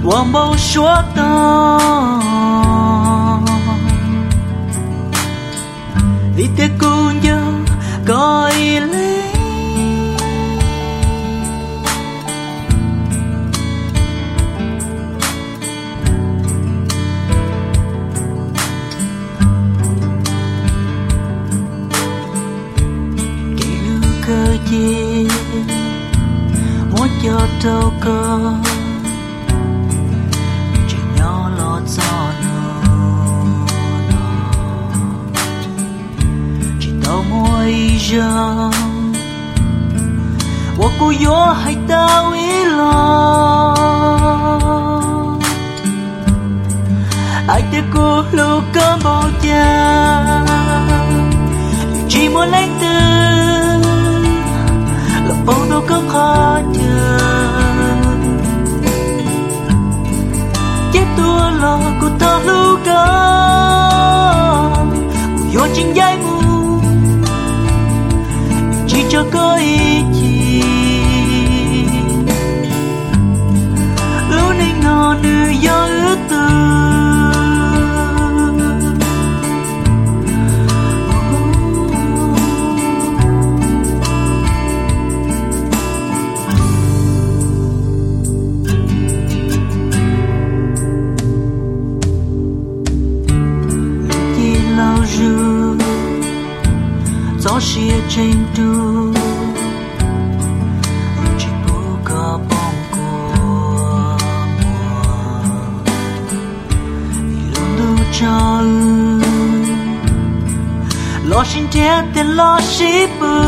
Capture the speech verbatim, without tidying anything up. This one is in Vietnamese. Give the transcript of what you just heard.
quang bao xóa tan vì thế cũng nhớ coi lấy kỹ lưu cơ gì muốn cho đâu cơ chỉ nhỏ lo cho mỗi giờ我孤弱还到一了爱的cô lưu cơn bao giờ chỉ muốn lấy từ là bao đâu có khó chờ chết tua lo của ta lưu cơn vô chính giai mù chỉ cho có ý chí lúc này ngò nữ do ước tư chỉ lao dư gió xia trên tu chỉ bu cả bóng của vì luôn đâu cho lo xin thế tên lo ship